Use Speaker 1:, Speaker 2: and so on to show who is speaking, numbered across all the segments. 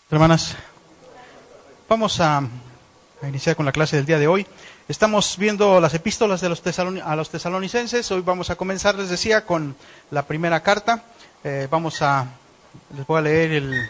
Speaker 1: Hermanas, vamos a iniciar con la clase del día de hoy. Estamos viendo las epístolas de a los tesalonicenses. Hoy vamos a comenzar, les decía, con la primera carta. Les voy a leer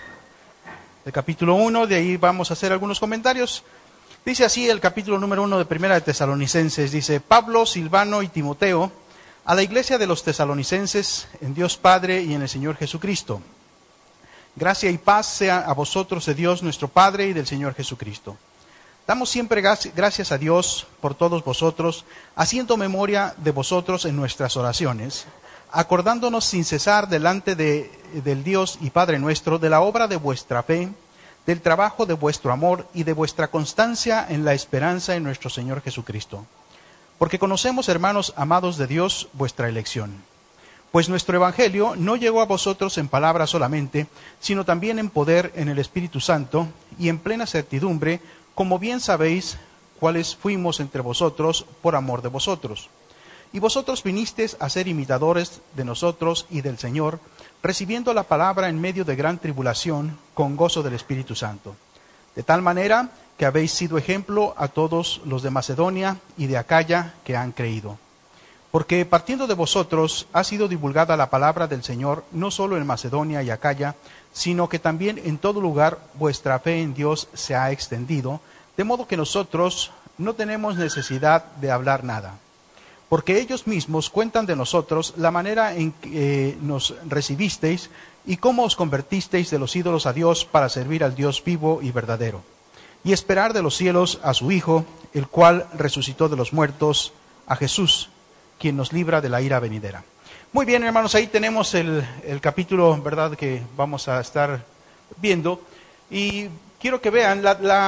Speaker 1: el capítulo 1, de ahí vamos a hacer algunos comentarios. Dice así el capítulo número 1 de Primera de Tesalonicenses. Dice: Pablo, Silvano y Timoteo, a la iglesia de los tesalonicenses, en Dios Padre y en el Señor Jesucristo. Gracia y paz sea a vosotros de Dios nuestro Padre y del Señor Jesucristo. Damos siempre gracias a Dios por todos vosotros, haciendo memoria de vosotros en nuestras oraciones, acordándonos sin cesar delante del Dios y Padre nuestro de la obra de vuestra fe, del trabajo de vuestro amor y de vuestra constancia en la esperanza en nuestro Señor Jesucristo. Porque conocemos, hermanos amados de Dios, vuestra elección. Pues nuestro Evangelio no llegó a vosotros en palabra solamente, sino también en poder en el Espíritu Santo y en plena certidumbre, como bien sabéis cuáles fuimos entre vosotros por amor de vosotros. Y vosotros vinisteis a ser imitadores de nosotros y del Señor, recibiendo la palabra en medio de gran tribulación, con gozo del Espíritu Santo. De tal manera que habéis sido ejemplo a todos los de Macedonia y de Acaya que han creído. Porque partiendo de vosotros ha sido divulgada la palabra del Señor, no solo en Macedonia y Acaya, sino que también en todo lugar vuestra fe en Dios se ha extendido, de modo que nosotros no tenemos necesidad de hablar nada. Porque ellos mismos cuentan de nosotros la manera en que nos recibisteis y cómo os convertisteis de los ídolos a Dios para servir al Dios vivo y verdadero, y esperar de los cielos a su Hijo, el cual resucitó de los muertos, a Jesús, quien nos libra de la ira venidera. Muy bien, hermanos, ahí tenemos el capítulo, ¿verdad?, que vamos a estar viendo. Y quiero que vean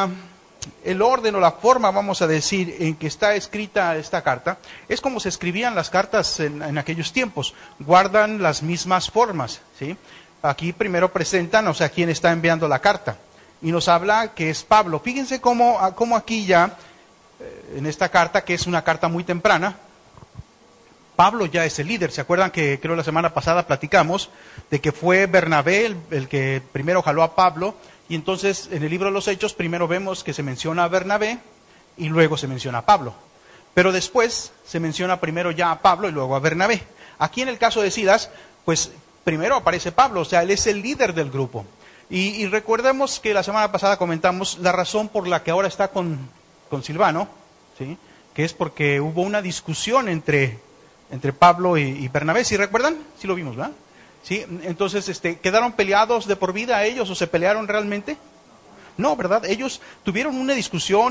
Speaker 1: el orden o la forma, vamos a decir, en que está escrita esta carta. Es como se escribían las cartas en aquellos tiempos. Guardan las mismas formas, ¿sí? Aquí primero presentan, o sea, quién está enviando la carta. Y nos habla que es Pablo. Fíjense cómo aquí ya, en esta carta, que es una carta muy temprana, Pablo ya es el líder. ¿Se acuerdan que creo la semana pasada platicamos de que fue Bernabé el que primero jaló a Pablo? Y entonces en el libro de los Hechos primero vemos que se menciona a Bernabé y luego se menciona a Pablo. Pero después se menciona primero ya a Pablo y luego a Bernabé. Aquí en el caso de Silas, pues primero aparece Pablo, o sea, él es el líder del grupo. Y recordemos que la semana pasada comentamos la razón por la que ahora está con Silvano, ¿sí? Que es porque hubo una discusión entre Pablo y Bernabé. ¿Sí recuerdan? Sí lo vimos, ¿verdad? Sí, entonces ¿quedaron peleados de por vida ellos o se pelearon realmente? No, ¿verdad? Ellos tuvieron una discusión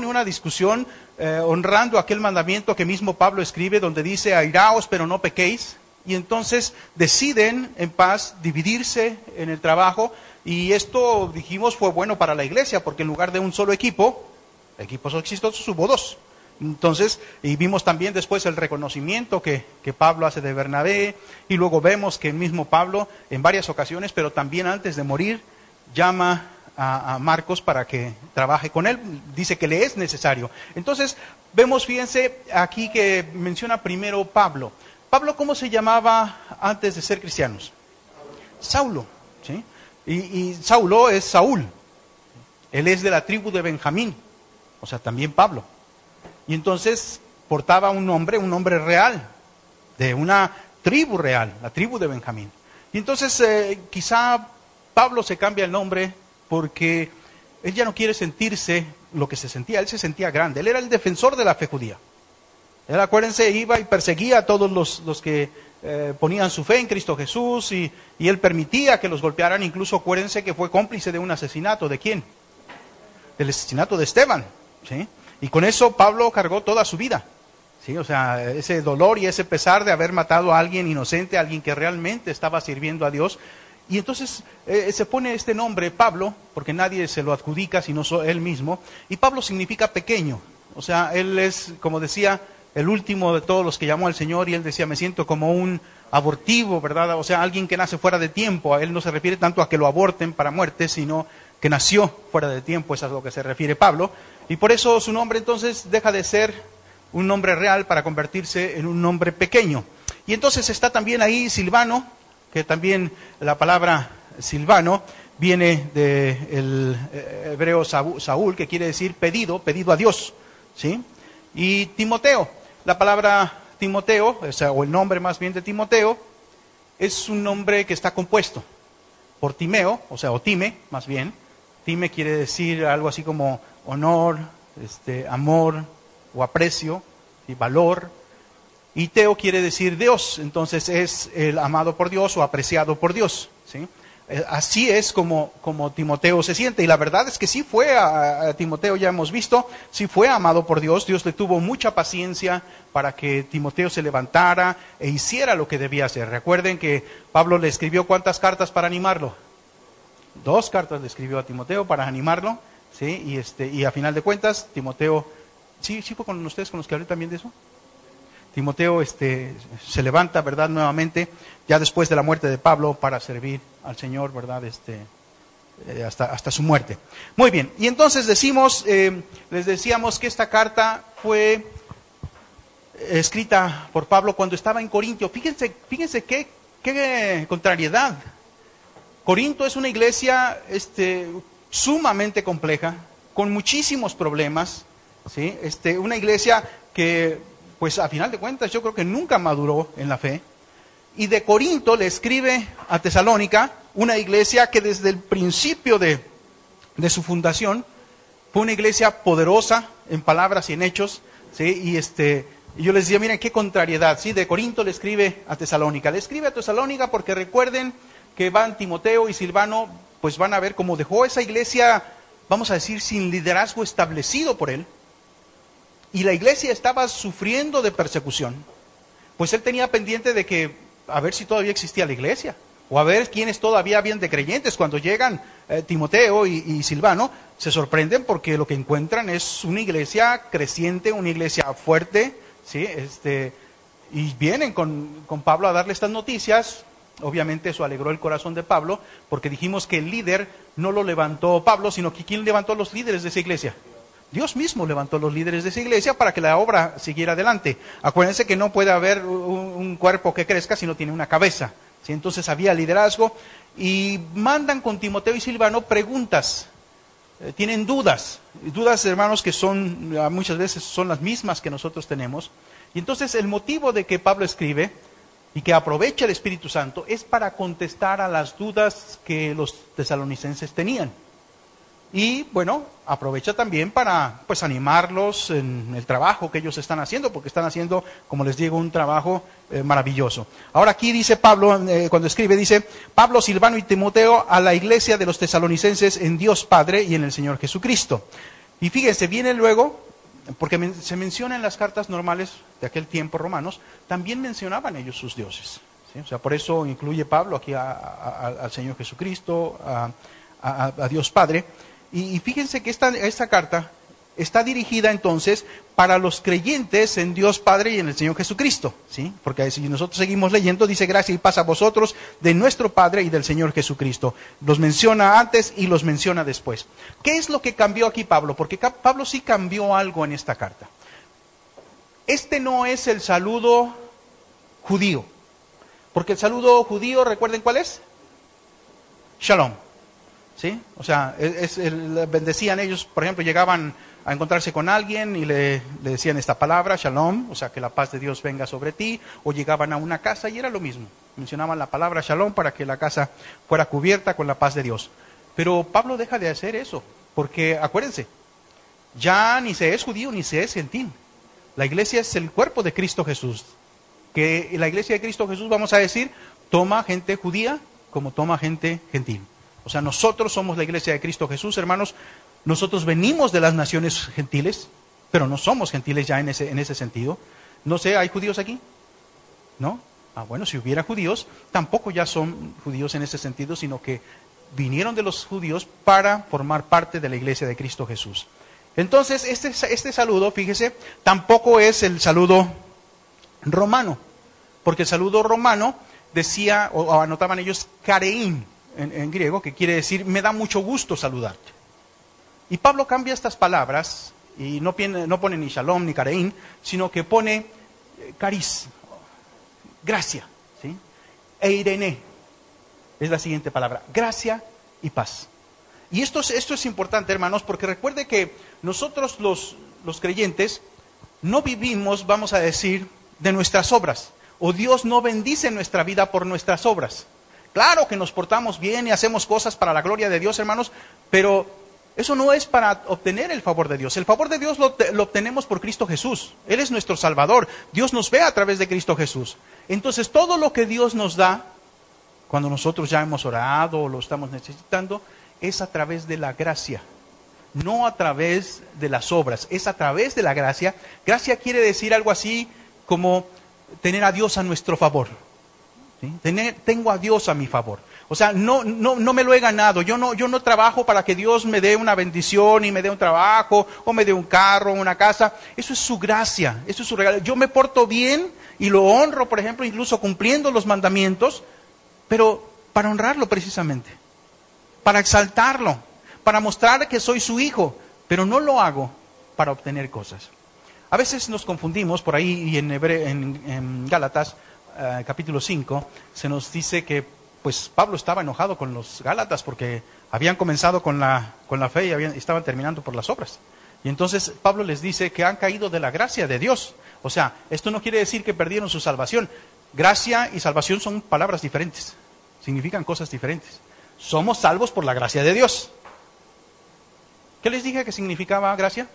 Speaker 1: honrando aquel mandamiento que mismo Pablo escribe, donde dice: airaos pero no pequéis. Y entonces deciden en paz dividirse en el trabajo, y esto, dijimos, fue bueno para la iglesia, porque en lugar de un solo equipos exitosos, hubo dos. Entonces, y vimos también después el reconocimiento que Pablo hace de Bernabé, y luego vemos que el mismo Pablo en varias ocasiones, pero también antes de morir, llama a Marcos para que trabaje con él, dice que le es necesario. Entonces, vemos, fíjense, aquí que menciona primero Pablo. Pablo, ¿cómo se llamaba antes de ser cristianos? Saulo, ¿sí? Y Saulo es Saúl. Él es de la tribu de Benjamín, o sea, también Pablo. Y entonces portaba un nombre real, de una tribu real, la tribu de Benjamín. Y entonces quizá Pablo se cambia el nombre porque él ya no quiere sentirse lo que se sentía. Él se sentía grande, él era el defensor de la fe judía. Él, acuérdense, iba y perseguía a todos los que ponían su fe en Cristo Jesús, y él permitía que los golpearan. Incluso acuérdense que fue cómplice de un asesinato. ¿De quién? Del asesinato de Esteban, ¿sí? Y con eso Pablo cargó toda su vida, ¿sí? O sea, ese dolor y ese pesar de haber matado a alguien inocente, a alguien que realmente estaba sirviendo a Dios. Y entonces se pone este nombre Pablo, porque nadie se lo adjudica sino él mismo. Y Pablo significa pequeño. O sea, él es, como decía, el último de todos los que llamó al Señor, y él decía: me siento como un abortivo, ¿verdad? O sea, alguien que nace fuera de tiempo. A él no se refiere tanto a que lo aborten para muerte, sino que nació fuera de tiempo. Eso es a lo que se refiere Pablo. Y por eso su nombre entonces deja de ser un nombre real para convertirse en un nombre pequeño. Y entonces está también ahí Silvano, que también la palabra Silvano viene del hebreo Saúl, que quiere decir pedido a Dios, ¿sí? Y Timoteo, la palabra Timoteo, o el nombre más bien de Timoteo, es un nombre que está compuesto por Timeo, o Time, más bien. Time quiere decir algo así como honor, amor o aprecio y valor. Y Teo quiere decir Dios, entonces es el amado por Dios o apreciado por Dios, ¿sí? Así es como Timoteo se siente. Y la verdad es que sí fue a Timoteo, ya hemos visto, sí fue amado por Dios. Dios le tuvo mucha paciencia para que Timoteo se levantara e hiciera lo que debía hacer. Recuerden que Pablo le escribió ¿cuántas cartas para animarlo? 2 cartas le escribió a Timoteo para animarlo, ¿sí? Y a final de cuentas, Timoteo, ¿sí fue con ustedes con los que hablé también de eso? Timoteo se levanta, ¿verdad?, nuevamente, ya después de la muerte de Pablo, para servir al Señor, ¿verdad?, hasta su muerte. Muy bien, y entonces les decíamos que esta carta fue escrita por Pablo cuando estaba en Corintio. Fíjense qué contrariedad. Corinto es una iglesia sumamente compleja, con muchísimos problemas, ¿sí? Una iglesia que, pues a final de cuentas, yo creo que nunca maduró en la fe. Y de Corinto le escribe a Tesalónica, una iglesia que desde el principio de su fundación fue una iglesia poderosa en palabras y en hechos, ¿sí? Y yo les decía, miren qué contrariedad, ¿sí? De Corinto le escribe a Tesalónica. Le escribe a Tesalónica porque recuerden que van Timoteo y Silvano, pues van a ver cómo dejó esa iglesia, vamos a decir, sin liderazgo establecido por él. Y la iglesia estaba sufriendo de persecución. Pues él tenía pendiente de que, a ver si todavía existía la iglesia, o a ver quiénes todavía habían de creyentes. Cuando llegan Timoteo y Silvano, se sorprenden porque lo que encuentran es una iglesia creciente, una iglesia fuerte, ¿sí? Y vienen con Pablo a darle estas noticias. Obviamente eso alegró el corazón de Pablo, porque dijimos que el líder no lo levantó Pablo, sino que ¿quién levantó a los líderes de esa iglesia? Dios mismo levantó a los líderes de esa iglesia para que la obra siguiera adelante. Acuérdense que no puede haber un cuerpo que crezca si no tiene una cabeza, ¿sí? Entonces había liderazgo y mandan con Timoteo y Silvano preguntas. Tienen dudas, hermanos, que son muchas veces son las mismas que nosotros tenemos. Y entonces el motivo de que Pablo escribe y que aprovecha el Espíritu Santo es para contestar a las dudas que los tesalonicenses tenían. Y bueno, aprovecha también para pues animarlos en el trabajo que ellos están haciendo, porque están haciendo, como les digo, un trabajo maravilloso. Ahora aquí dice Pablo, cuando escribe, dice, Pablo, Silvano y Timoteo a la iglesia de los tesalonicenses en Dios Padre y en el Señor Jesucristo. Y fíjense, viene luego, porque se menciona en las cartas normales de aquel tiempo romanos, también mencionaban ellos sus dioses, ¿sí? O sea, por eso incluye Pablo aquí al Señor Jesucristo, a Dios Padre. Y fíjense que esta carta está dirigida entonces para los creyentes en Dios Padre y en el Señor Jesucristo, ¿sí? Porque si nosotros seguimos leyendo, dice gracia y paz a vosotros de nuestro Padre y del Señor Jesucristo. Los menciona antes y los menciona después. ¿Qué es lo que cambió aquí Pablo? Porque Pablo sí cambió algo en esta carta. No es el saludo judío, porque el saludo judío, ¿recuerden cuál es? Shalom. ¿Sí? O sea, bendecían ellos, por ejemplo, llegaban a encontrarse con alguien y le decían esta palabra, shalom, o sea, que la paz de Dios venga sobre ti, o llegaban a una casa y era lo mismo. Mencionaban la palabra shalom para que la casa fuera cubierta con la paz de Dios. Pero Pablo deja de hacer eso, porque acuérdense, ya ni se es judío ni se es gentil. La iglesia es el cuerpo de Cristo Jesús. Que la iglesia de Cristo Jesús, vamos a decir, toma gente judía como toma gente gentil. O sea, nosotros somos la iglesia de Cristo Jesús, hermanos. Nosotros venimos de las naciones gentiles, pero no somos gentiles ya en ese sentido. No sé, ¿hay judíos aquí? ¿No? Bueno, si hubiera judíos, tampoco ya son judíos en ese sentido, sino que vinieron de los judíos para formar parte de la iglesia de Cristo Jesús. Entonces, este saludo, fíjese, tampoco es el saludo romano, porque el saludo romano decía, o anotaban ellos, karein, en griego, que quiere decir, me da mucho gusto saludarte. Y Pablo cambia estas palabras, y no pone ni shalom ni karein, sino que pone caris, gracia, ¿sí? Eirene, es la siguiente palabra, gracia y paz. Y esto es importante, hermanos, porque recuerde que nosotros los creyentes no vivimos, vamos a decir, de nuestras obras. O Dios no bendice nuestra vida por nuestras obras. Claro que nos portamos bien y hacemos cosas para la gloria de Dios, hermanos, pero eso no es para obtener el favor de Dios. El favor de Dios lo obtenemos por Cristo Jesús. Él es nuestro Salvador. Dios nos ve a través de Cristo Jesús. Entonces, todo lo que Dios nos da, cuando nosotros ya hemos orado o lo estamos necesitando, es a través de la gracia. No a través de las obras, es a través de la gracia. Gracia quiere decir algo así como tener a Dios a nuestro favor. ¿Sí? Tengo a Dios a mi favor. O sea, no me lo he ganado. Yo no trabajo para que Dios me dé una bendición y me dé un trabajo o me dé un carro, una casa. Eso es su gracia, eso es su regalo. Yo me porto bien y lo honro, por ejemplo, incluso cumpliendo los mandamientos, pero para honrarlo precisamente, para exaltarlo, para mostrar que soy su hijo, pero no lo hago para obtener cosas. A veces nos confundimos por ahí, y en Gálatas, capítulo 5, se nos dice que pues Pablo estaba enojado con los Gálatas porque habían comenzado con la fe y estaban terminando por las obras. Y entonces Pablo les dice que han caído de la gracia de Dios. O sea, esto no quiere decir que perdieron su salvación. Gracia y salvación son palabras diferentes, significan cosas diferentes. Somos salvos por la gracia de Dios. ¿Qué les dije que significaba gracia?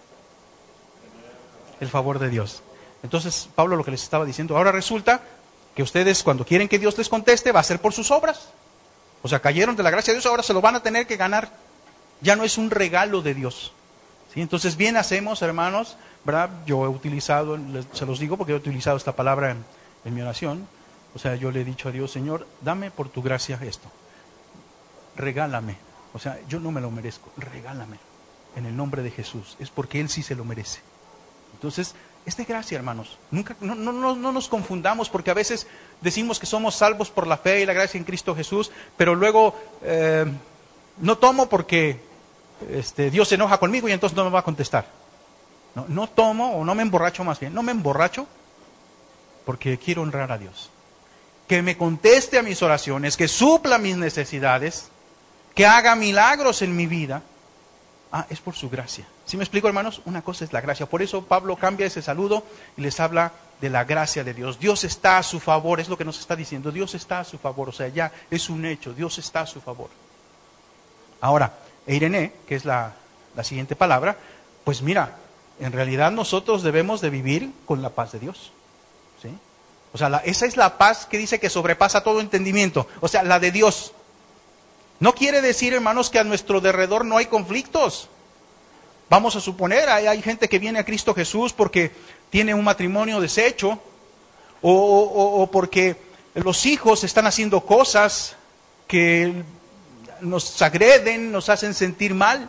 Speaker 1: El favor de Dios. Entonces Pablo lo que les estaba diciendo, ahora resulta que ustedes cuando quieren que Dios les conteste va a ser por sus obras. O sea, cayeron de la gracia de Dios, ahora se lo van a tener que ganar. Ya no es un regalo de Dios. ¿Sí? Entonces bien hacemos, hermanos, ¿verdad? Yo he utilizado, se los digo porque he utilizado esta palabra en mi oración. O sea, yo le he dicho a Dios, Señor, dame por tu gracia esto. Regálame. O sea, yo no me lo merezco, regálame. En el nombre de Jesús. Es porque Él sí se lo merece. Entonces, es de gracia, hermanos. No nos confundamos, porque a veces decimos que somos salvos por la fe y la gracia en Cristo Jesús, pero luego no tomo porque Dios se enoja conmigo y entonces no me va a contestar. No tomo, o no me emborracho más bien, no me emborracho porque quiero honrar a Dios. Que me conteste a mis oraciones, que supla mis necesidades, que haga milagros en mi vida. Es por su gracia. ¿Sí me explico, hermanos? Una cosa es la gracia. Por eso Pablo cambia ese saludo y les habla de la gracia de Dios. Dios está a su favor, es lo que nos está diciendo. Dios está a su favor, o sea, ya es un hecho. Dios está a su favor. Ahora, eirene, que es la siguiente palabra, pues mira, en realidad nosotros debemos de vivir con la paz de Dios. ¿Sí? O sea, esa es la paz que dice que sobrepasa todo entendimiento. O sea, la de Dios. No quiere decir, hermanos, que a nuestro derredor no hay conflictos. Vamos a suponer, hay gente que viene a Cristo Jesús porque tiene un matrimonio deshecho o porque los hijos están haciendo cosas que nos agreden, nos hacen sentir mal,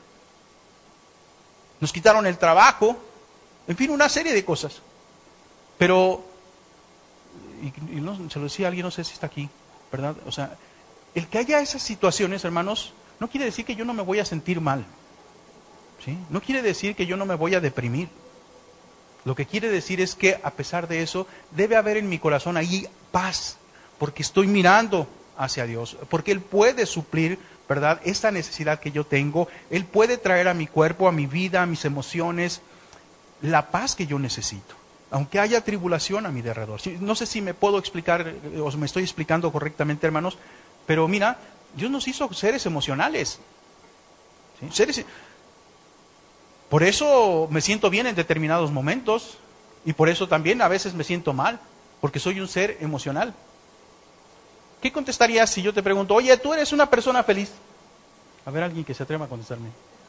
Speaker 1: nos quitaron el trabajo, en fin, una serie de cosas. Pero, y no, se lo decía a alguien, no sé si está aquí, ¿verdad? O sea, el que haya esas situaciones, hermanos, no quiere decir que yo no me voy a sentir mal. ¿Sí? No quiere decir que yo no me voy a deprimir. Lo que quiere decir es que a pesar de eso, debe haber en mi corazón ahí paz, porque estoy mirando hacia Dios, porque Él puede suplir, ¿verdad?, esta necesidad que yo tengo. Él puede traer a mi cuerpo, a mi vida, a mis emociones, la paz que yo necesito, aunque haya tribulación a mi derredor. No sé si me puedo explicar, o me estoy explicando correctamente, hermanos, pero mira, Dios nos hizo seres emocionales. ¿Sí? Por eso me siento bien en determinados momentos y por eso también a veces me siento mal, porque soy un ser emocional. ¿Qué contestarías si yo te pregunto, oye, tú eres una persona feliz? A ver, alguien que se atreva a contestarme.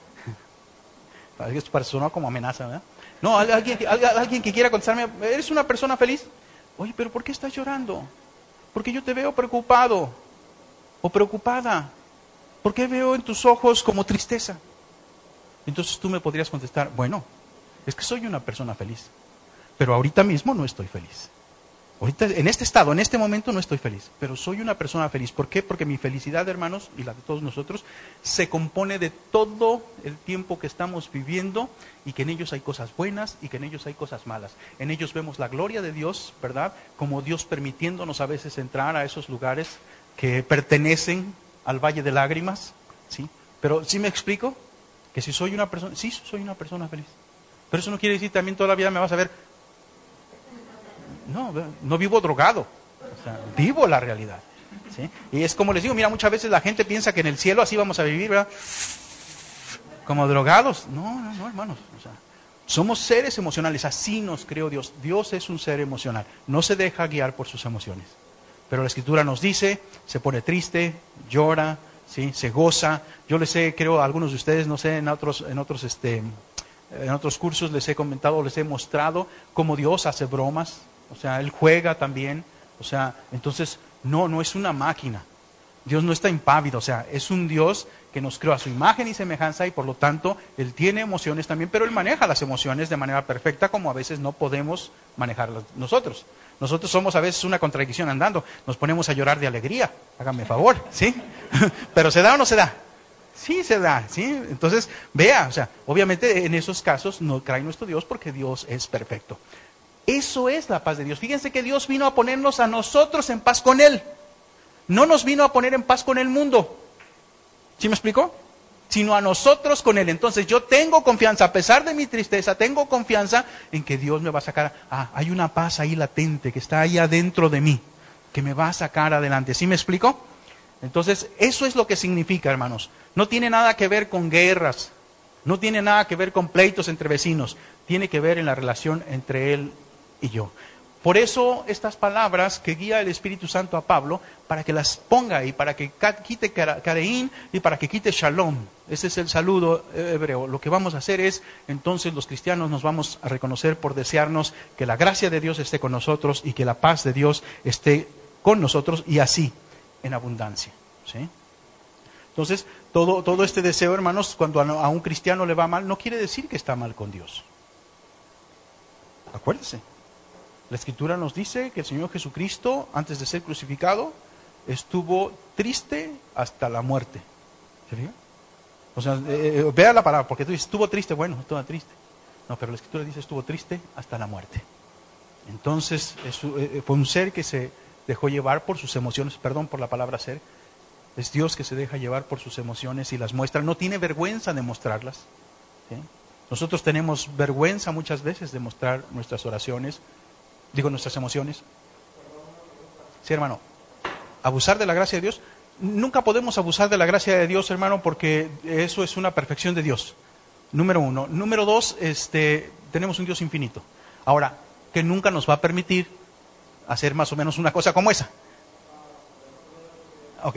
Speaker 1: Esto sonó como amenaza, ¿verdad? No, alguien que quiera contestarme, ¿eres una persona feliz? Oye, pero ¿por qué estás llorando? Porque yo te veo preocupado o preocupada. ¿Por qué veo en tus ojos como tristeza? Entonces tú me podrías contestar, bueno, es que soy una persona feliz, pero ahorita mismo no estoy feliz. Ahorita, en este estado, en este momento no estoy feliz, pero soy una persona feliz. ¿Por qué? Porque mi felicidad, hermanos, y la de todos nosotros, se compone de todo el tiempo que estamos viviendo y que en ellos hay cosas buenas y que en ellos hay cosas malas. En ellos vemos la gloria de Dios, ¿verdad? Como Dios permitiéndonos a veces entrar a esos lugares que pertenecen al valle de lágrimas, ¿sí? Pero ¿sí me explico? Que si soy una persona, sí soy una persona feliz. Pero eso no quiere decir también toda la vida me vas a ver. No vivo drogado. O sea, vivo la realidad, ¿sí? Y es como les digo, mira, muchas veces la gente piensa que en el cielo así vamos a vivir, ¿verdad? Como drogados. No, hermanos. O sea, somos seres emocionales, así nos creó Dios. Dios es un ser emocional, no se deja guiar por sus emociones. Pero la Escritura nos dice, se pone triste, llora, ¿sí? Se goza. Yo les creo a algunos de ustedes, no sé, en otros cursos les he comentado, les he mostrado cómo Dios hace bromas. O sea, Él juega también. O sea, entonces, no es una máquina. Dios no está impávido, o sea, es un Dios que nos creó a su imagen y semejanza y por lo tanto Él tiene emociones también, pero Él maneja las emociones de manera perfecta como a veces no podemos manejarlas nosotros. Nosotros somos a veces una contradicción andando, nos ponemos a llorar de alegría, háganme favor, ¿sí? Pero ¿se da o no se da? Sí, se da, ¿sí? Entonces, vea, o sea, obviamente en esos casos no cae nuestro Dios porque Dios es perfecto. Eso es la paz de Dios. Fíjense que Dios vino a ponernos a nosotros en paz con Él. No nos vino a poner en paz con el mundo. ¿Sí me explico? Sino a nosotros con Él. Entonces yo tengo confianza, a pesar de mi tristeza, tengo confianza en que Dios me va a sacar. Hay una paz ahí latente que está ahí adentro de mí, que me va a sacar adelante. ¿Sí me explico? Entonces eso es lo que significa, hermanos. No tiene nada que ver con guerras, no tiene nada que ver con pleitos entre vecinos, tiene que ver en la relación entre Él y yo. Por eso estas palabras que guía el Espíritu Santo a Pablo, para que las ponga y para que quite careín y para que quite shalom. Ese es el saludo hebreo. Lo que vamos a hacer es, entonces los cristianos nos vamos a reconocer por desearnos que la gracia de Dios esté con nosotros y que la paz de Dios esté con nosotros y así, en abundancia. ¿Sí? Entonces, todo este deseo, hermanos, cuando a un cristiano le va mal, no quiere decir que está mal con Dios. Acuérdese. La Escritura nos dice que el Señor Jesucristo, antes de ser crucificado, estuvo triste hasta la muerte. ¿Se fija? O sea, vea la palabra, porque tú dices, estuvo triste, bueno, estuvo triste. No, pero la Escritura dice, estuvo triste hasta la muerte. Entonces, fue un ser que se dejó llevar por sus emociones, perdón por la palabra ser. Es Dios que se deja llevar por sus emociones y las muestra. No tiene vergüenza de mostrarlas. ¿Sí? Nosotros tenemos vergüenza muchas veces de mostrar nuestras oraciones, nuestras emociones. Sí, hermano. Abusar de la gracia de Dios. Nunca podemos abusar de la gracia de Dios, hermano, porque eso es una perfección de Dios. Número uno. Número dos, tenemos un Dios infinito. Ahora, que nunca nos va a permitir hacer más o menos una cosa como esa. Ok.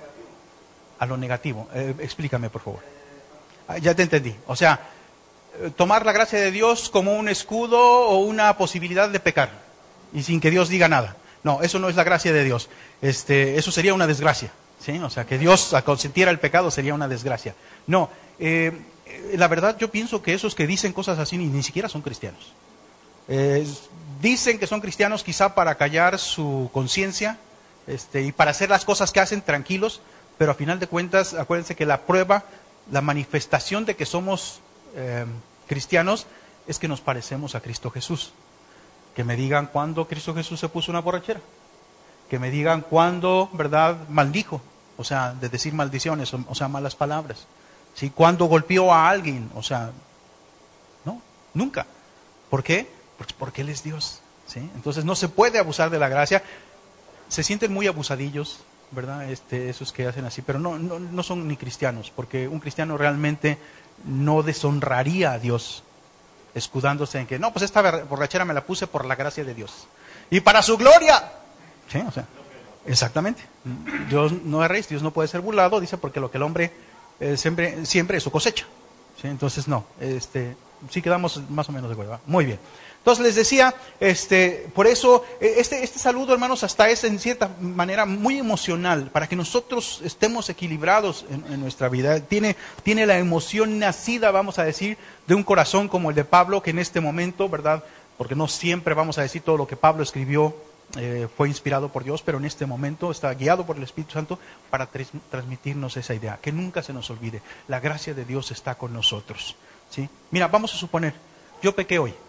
Speaker 1: A lo negativo. Explícame, por favor. Ya te entendí. O sea, tomar la gracia de Dios como un escudo o una posibilidad de pecar y sin que Dios diga nada. No, eso no es la gracia de Dios. Eso sería una desgracia, ¿sí? O sea, que Dios consentiera el pecado sería una desgracia. No, la verdad yo pienso que esos que dicen cosas así ni siquiera son cristianos. Dicen que son cristianos quizá para callar su conciencia y para hacer las cosas que hacen tranquilos, pero a final de cuentas, acuérdense que la prueba, la manifestación de que somos cristianos es que nos parecemos a Cristo Jesús. Que me digan cuándo Cristo Jesús se puso una borrachera. Que me digan cuándo, ¿verdad?, maldijo. O sea, de decir maldiciones, o sea, malas palabras. ¿Sí? Cuándo golpeó a alguien. O sea, no, nunca. ¿Por qué? Porque Él es Dios. ¿Sí? Entonces no se puede abusar de la gracia. Se sienten muy abusadillos, ¿verdad? Esos que hacen así, pero no son ni cristianos, porque un cristiano realmente no deshonraría a Dios, escudándose en que, no, pues esta borrachera me la puse por la gracia de Dios. Y para su gloria. ¿Sí? O sea, exactamente. Dios no es rey, Dios no puede ser burlado, dice, porque lo que el hombre siempre es su cosecha. ¿Sí? Entonces, no, sí quedamos más o menos de acuerdo, ¿verdad? Muy bien. Entonces les decía, por eso, este saludo, hermanos, hasta es en cierta manera muy emocional, para que nosotros estemos equilibrados en nuestra vida. Tiene la emoción nacida, vamos a decir, de un corazón como el de Pablo, que en este momento, ¿verdad? Porque no siempre vamos a decir todo lo que Pablo escribió fue inspirado por Dios, pero en este momento está guiado por el Espíritu Santo para transmitirnos esa idea, que nunca se nos olvide, la gracia de Dios está con nosotros. ¿Sí? Mira, vamos a suponer, yo pequé hoy.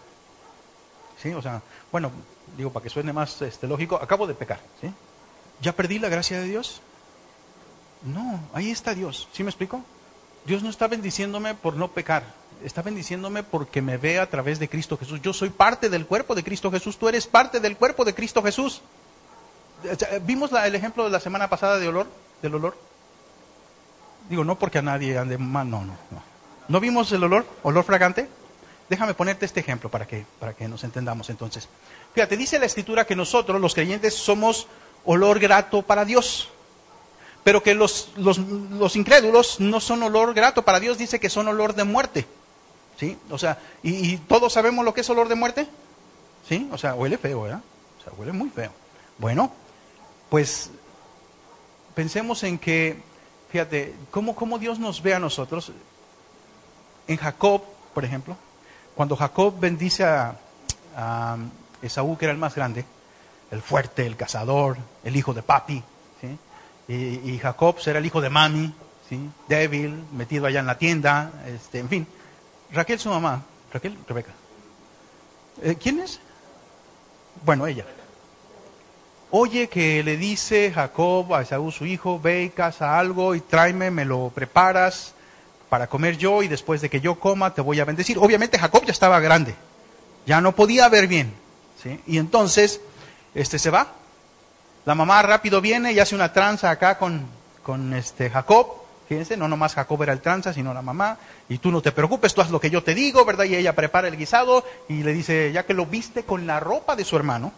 Speaker 1: ¿Sí? O sea, bueno, digo para que suene más lógico, acabo de pecar. ¿Sí? ¿Ya perdí la gracia de Dios? No, ahí está Dios. ¿Sí me explico? Dios no está bendiciéndome por no pecar. Está bendiciéndome porque me ve a través de Cristo Jesús. Yo soy parte del cuerpo de Cristo Jesús. Tú eres parte del cuerpo de Cristo Jesús. ¿Vimos el ejemplo de la semana pasada del olor? Digo, no porque a nadie ande mal, no. ¿No vimos el olor fragante? Déjame ponerte este ejemplo para que nos entendamos entonces. Fíjate, dice la Escritura que nosotros, los creyentes, somos olor grato para Dios. Pero que los incrédulos no son olor grato para Dios, dice que son olor de muerte. ¿Sí? O sea, y todos sabemos lo que es olor de muerte. ¿Sí? O sea, huele feo, ¿verdad? O sea, huele muy feo. Bueno, pues pensemos en que, fíjate, cómo Dios nos ve a nosotros. En Jacob, por ejemplo, cuando Jacob bendice a Esaú, que era el más grande, el fuerte, el cazador, el hijo de papi, ¿sí? Y Jacob era el hijo de mami, ¿sí? Débil, metido allá en la tienda, en fin. Raquel, su mamá. Rebeca. ¿Quién es? Bueno, ella. Oye que le dice Jacob a Esaú, su hijo, ve y caza algo y tráeme, me lo preparas para comer yo y después de que yo coma te voy a bendecir. Obviamente Jacob ya estaba grande, ya no podía ver bien, ¿sí? Y entonces se va. La mamá rápido viene y hace una tranza acá con Jacob. Fíjense, no nomás Jacob era el tranza, sino la mamá. Y tú no te preocupes, tú haz lo que yo te digo, ¿verdad? Y ella prepara el guisado y le dice, ya que lo viste con la ropa de su hermano,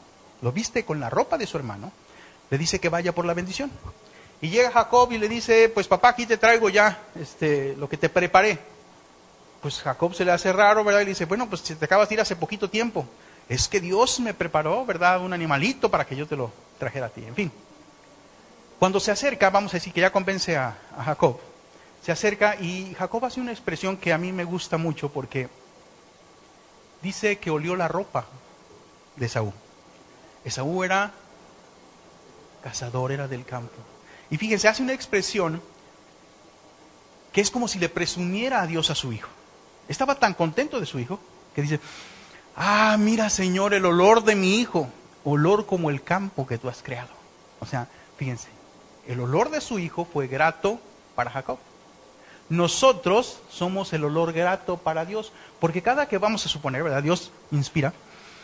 Speaker 1: le dice que vaya por la bendición. Y llega Jacob y le dice, pues papá, aquí te traigo ya lo que te preparé. Pues Jacob se le hace raro, ¿verdad? Y le dice, bueno, pues te acabas de ir hace poquito tiempo. Es que Dios me preparó, ¿verdad? Un animalito para que yo te lo trajera a ti. En fin. Cuando se acerca, vamos a decir que ya convence a Jacob. Se acerca y Jacob hace una expresión que a mí me gusta mucho porque dice que olió la ropa de Esaú. Esaú era cazador, era del campo. Y fíjense, hace una expresión que es como si le presumiera a Dios a su hijo. Estaba tan contento de su hijo que dice, mira Señor, el olor de mi hijo, olor como el campo que tú has creado. O sea, fíjense, el olor de su hijo fue grato para Jacob. Nosotros somos el olor grato para Dios, porque cada que vamos a suponer, ¿verdad? Dios inspira.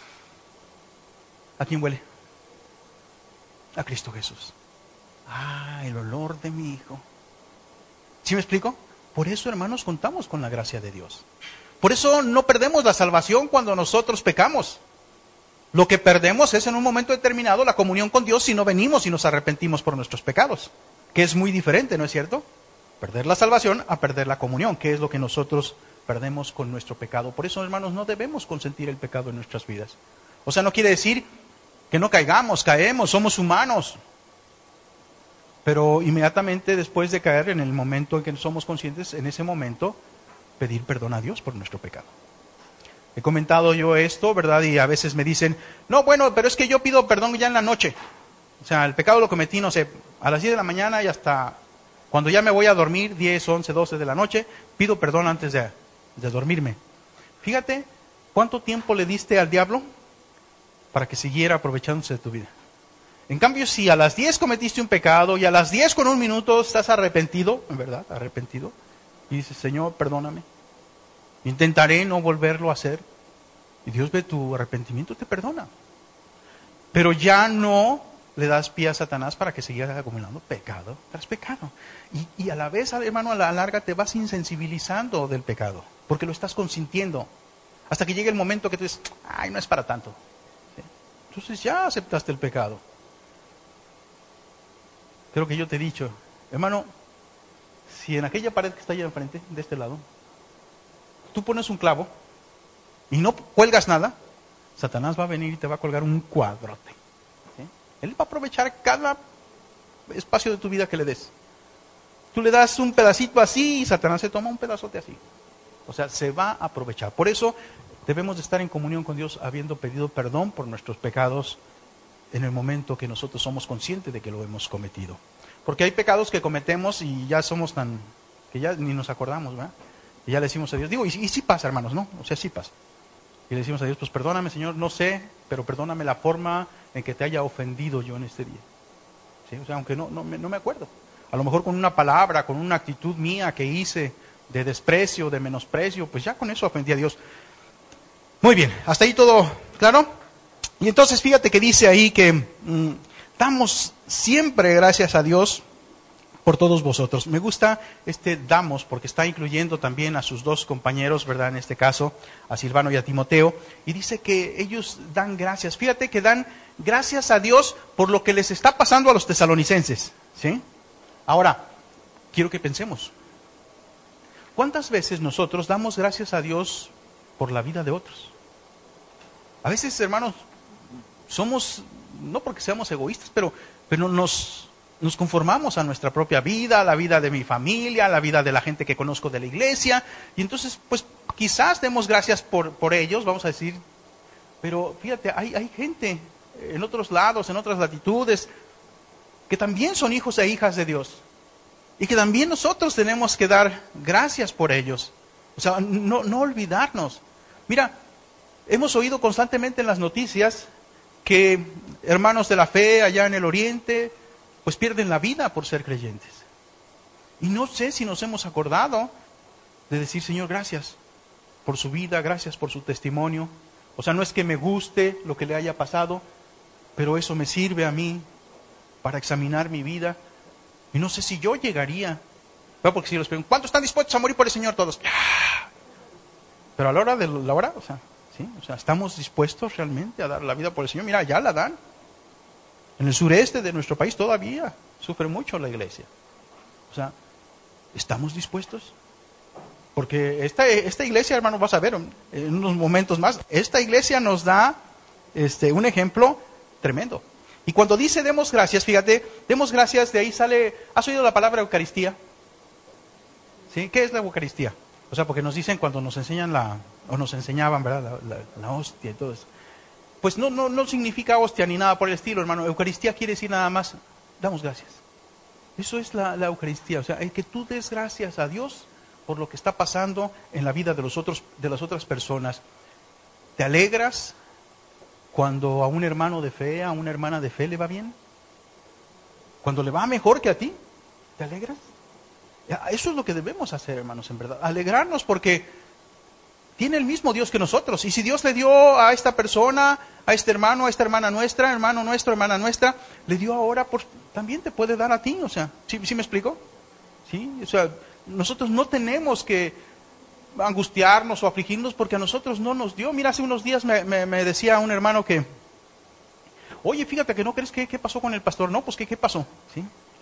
Speaker 1: ¿A quién huele? A Cristo Jesús. El olor de mi hijo. ¿Sí me explico? Por eso, hermanos, contamos con la gracia de Dios. Por eso no perdemos la salvación cuando nosotros pecamos. Lo que perdemos es en un momento determinado la comunión con Dios si no venimos y nos arrepentimos por nuestros pecados. Que es muy diferente, ¿no es cierto? Perder la salvación a perder la comunión, que es lo que nosotros perdemos con nuestro pecado. Por eso, hermanos, no debemos consentir el pecado en nuestras vidas. O sea, no quiere decir que no caemos, somos humanos. Pero inmediatamente después de caer, en el momento en que somos conscientes, en ese momento, pedir perdón a Dios por nuestro pecado. He comentado yo esto, ¿verdad? Y a veces me dicen, no, bueno, pero es que yo pido perdón ya en la noche. O sea, el pecado lo cometí, no sé, a las 10 de la mañana y hasta cuando ya me voy a dormir, 10, 11, 12 de la noche, pido perdón antes de dormirme. Fíjate, ¿cuánto tiempo le diste al diablo para que siguiera aprovechándose de tu vida? En cambio, si a las 10 cometiste un pecado y a las 10 con un minuto estás arrepentido, en verdad, arrepentido, y dices, Señor, perdóname, intentaré no volverlo a hacer, y Dios ve tu arrepentimiento, te perdona. Pero ya no le das pie a Satanás para que sigas acumulando pecado tras pecado. Y a la vez, hermano, a la larga te vas insensibilizando del pecado, porque lo estás consintiendo, hasta que llegue el momento que tú dices, no es para tanto. ¿Sí? Entonces ya aceptaste el pecado. Creo que yo te he dicho, hermano, si en aquella pared que está allá enfrente, de este lado, tú pones un clavo y no cuelgas nada, Satanás va a venir y te va a colgar un cuadrote. ¿Sí? Él va a aprovechar cada espacio de tu vida que le des. Tú le das un pedacito así y Satanás se toma un pedazote así. O sea, se va a aprovechar. Por eso debemos de estar en comunión con Dios habiendo pedido perdón por nuestros pecados en el momento que nosotros somos conscientes de que lo hemos cometido. Porque hay pecados que cometemos y ya somos que ya ni nos acordamos, ¿verdad? Y ya le decimos a Dios, y sí pasa, hermanos, ¿no? O sea, sí pasa. Y le decimos a Dios, pues perdóname, Señor, no sé, pero perdóname la forma en que te haya ofendido yo en este día. ¿Sí? O sea, aunque no me acuerdo. a lo mejor con una palabra, con una actitud mía que hice de desprecio, de menosprecio, pues ya con eso ofendí a Dios. Muy bien, hasta ahí todo claro. Y entonces fíjate que dice ahí que damos siempre gracias a Dios por todos vosotros. Me gusta damos porque está incluyendo también a sus dos compañeros, ¿verdad? En este caso, a Silvano y a Timoteo. Y dice que ellos dan gracias. Fíjate que dan gracias a Dios por lo que les está pasando a los tesalonicenses, ¿sí? Ahora, quiero que pensemos. ¿Cuántas veces nosotros damos gracias a Dios por la vida de otros? A veces, hermanos, somos, no porque seamos egoístas, pero nos conformamos a nuestra propia vida, a la vida de mi familia, a la vida de la gente que conozco de la iglesia. Y entonces, pues quizás demos gracias por ellos, vamos a decir. Pero fíjate, hay gente en otros lados, en otras latitudes, que también son hijos e hijas de Dios. Y que también nosotros tenemos que dar gracias por ellos. O sea, no olvidarnos. Mira, hemos oído constantemente en las noticias que hermanos de la fe allá en el oriente, pues pierden la vida por ser creyentes. Y no sé si nos hemos acordado de decir, Señor, gracias por su vida, gracias por su testimonio. O sea, no es que me guste lo que le haya pasado, pero eso me sirve a mí para examinar mi vida. Y no sé si yo llegaría. Bueno, porque si los pregunto, ¿cuántos están dispuestos a morir por el Señor? Todos. Pero a la hora de la hora, o sea, ¿sí? O sea, ¿estamos dispuestos realmente a dar la vida por el Señor? Mira, ya la dan. En el sureste de nuestro país todavía sufre mucho la iglesia. O sea, ¿estamos dispuestos? Porque esta iglesia, hermano, vas a ver en unos momentos más, esta iglesia nos da un ejemplo tremendo. Y cuando dice demos gracias, fíjate, demos gracias, de ahí sale, ¿has oído la palabra Eucaristía? ¿Sí? ¿Qué es la Eucaristía? O sea, porque nos dicen cuando nos enseñan nos enseñaban, ¿verdad? La hostia y todo eso. Pues no significa hostia ni nada por el estilo, hermano. Eucaristía quiere decir nada más, damos gracias. Eso es la Eucaristía, o sea, el que tú des gracias a Dios por lo que está pasando en la vida de las otras personas. ¿Te alegras cuando a un hermano de fe, a una hermana de fe le va bien? Cuando le va mejor que a ti, ¿te alegras? Eso es lo que debemos hacer, hermanos, en verdad. Alegrarnos porque tiene el mismo Dios que nosotros. Y si Dios le dio a esta persona, a este hermano, a esta hermana nuestra, hermano nuestro, hermana nuestra, le dio ahora, también te puede dar a ti. O sea, ¿sí me explico? ¿Sí? O sea, nosotros no tenemos que angustiarnos o afligirnos porque a nosotros no nos dio. Mira, hace unos días me decía un hermano que, oye, fíjate que no crees qué pasó con el pastor. No, pues ¿qué pasó? ¿Sí?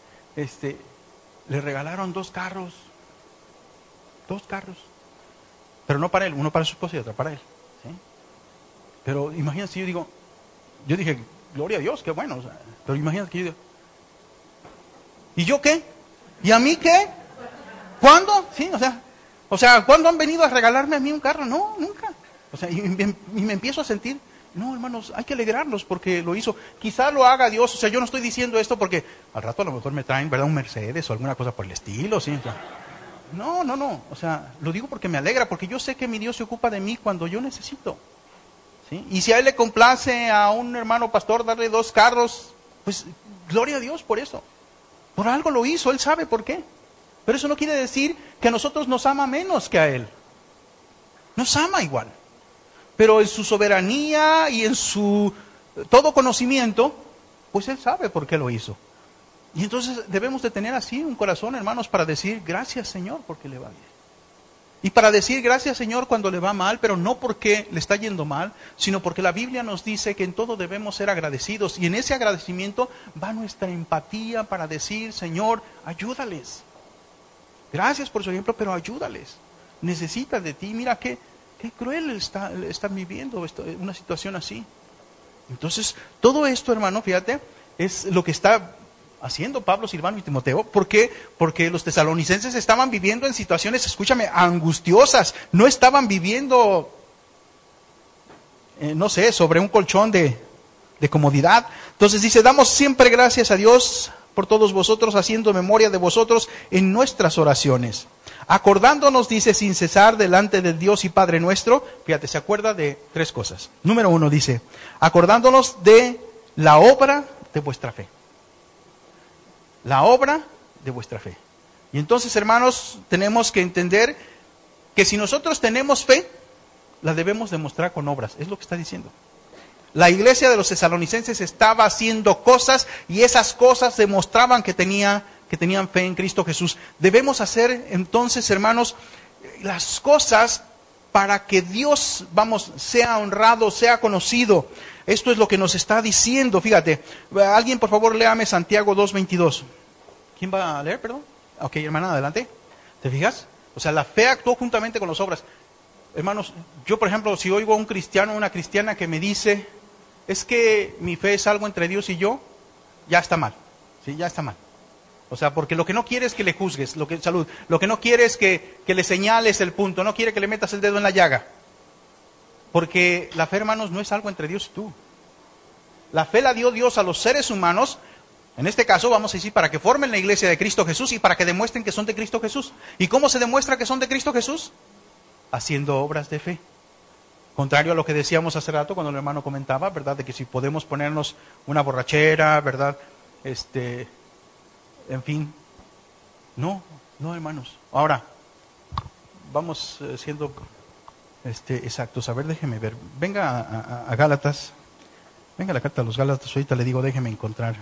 Speaker 1: Le regalaron 2 carros. 2 carros. Pero no para él, uno para su esposa y otro para él. ¿Sí? Pero imagínate, yo dije, gloria a Dios, qué bueno. O sea, pero imagínate que yo digo, ¿y yo qué? ¿Y a mí qué? ¿Cuándo? Sí, o sea, ¿cuándo han venido a regalarme a mí un carro? No, nunca. O sea, y me empiezo a sentir, no, hermanos, hay que alegrarnos porque lo hizo. Quizá lo haga Dios, o sea, yo no estoy diciendo esto porque al rato a lo mejor me traen, ¿verdad? Un Mercedes o alguna cosa por el estilo, ¿sí? O sea, no, o sea, lo digo porque me alegra, porque yo sé que mi Dios se ocupa de mí cuando yo necesito. ¿Sí? Y si a él le complace a un hermano pastor darle 2 carros, pues gloria a Dios por eso. Por algo lo hizo, él sabe por qué. Pero eso no quiere decir que a nosotros nos ama menos que a él. Nos ama igual. Pero en su soberanía y en su todo conocimiento, pues él sabe por qué lo hizo. Y entonces debemos de tener así un corazón, hermanos, para decir gracias, Señor, porque le va bien. Y para decir gracias, Señor, cuando le va mal, pero no porque le está yendo mal, sino porque la Biblia nos dice que en todo debemos ser agradecidos. Y en ese agradecimiento va nuestra empatía para decir, Señor, ayúdales. Gracias por su ejemplo, pero ayúdales. Necesitan de ti. Mira qué cruel están viviendo una situación así. Entonces, todo esto, hermano, fíjate, es lo que está haciendo Pablo, Silvano y Timoteo. ¿Por qué? Porque los tesalonicenses estaban viviendo en situaciones, escúchame, angustiosas. No estaban viviendo, no sé, sobre un colchón de comodidad. Entonces dice, damos siempre gracias a Dios por todos vosotros, haciendo memoria de vosotros en nuestras oraciones. Acordándonos, dice, sin cesar delante del Dios y Padre nuestro. Fíjate, se acuerda de 3 cosas. Número 1 dice, acordándonos de la obra de vuestra fe. La obra de vuestra fe. Y entonces, hermanos, tenemos que entender que si nosotros tenemos fe, la debemos demostrar con obras. Es lo que está diciendo. La iglesia de los tesalonicenses estaba haciendo cosas y esas cosas demostraban que tenían fe en Cristo Jesús. Debemos hacer entonces, hermanos, las cosas para que Dios, sea honrado, sea conocido. Esto es lo que nos está diciendo. Fíjate, alguien por favor léame Santiago 2:22. ¿Quién va a leer, perdón? Ok, hermana, adelante. ¿Te fijas? O sea, la fe actuó juntamente con las obras. Hermanos, yo por ejemplo, si oigo a un cristiano o una cristiana que me dice, es que mi fe es algo entre Dios y yo, ya está mal. Sí, ya está mal. O sea, porque lo que no quiere es que le juzgues, lo que no quiere es que le señales el punto, no quiere que le metas el dedo en la llaga. Porque la fe, hermanos, no es algo entre Dios y tú. La fe la dio Dios a los seres humanos, en este caso vamos a decir, para que formen la iglesia de Cristo Jesús y para que demuestren que son de Cristo Jesús. ¿Y cómo se demuestra que son de Cristo Jesús? Haciendo obras de fe. Contrario a lo que decíamos hace rato cuando el hermano comentaba, ¿verdad? De que si podemos ponernos una borrachera, ¿verdad? En fin. No, hermanos. Ahora, vamos siendo exactos. A ver, déjeme ver. Venga a Gálatas. Venga la carta a los Gálatas. Ahorita le digo, déjeme encontrar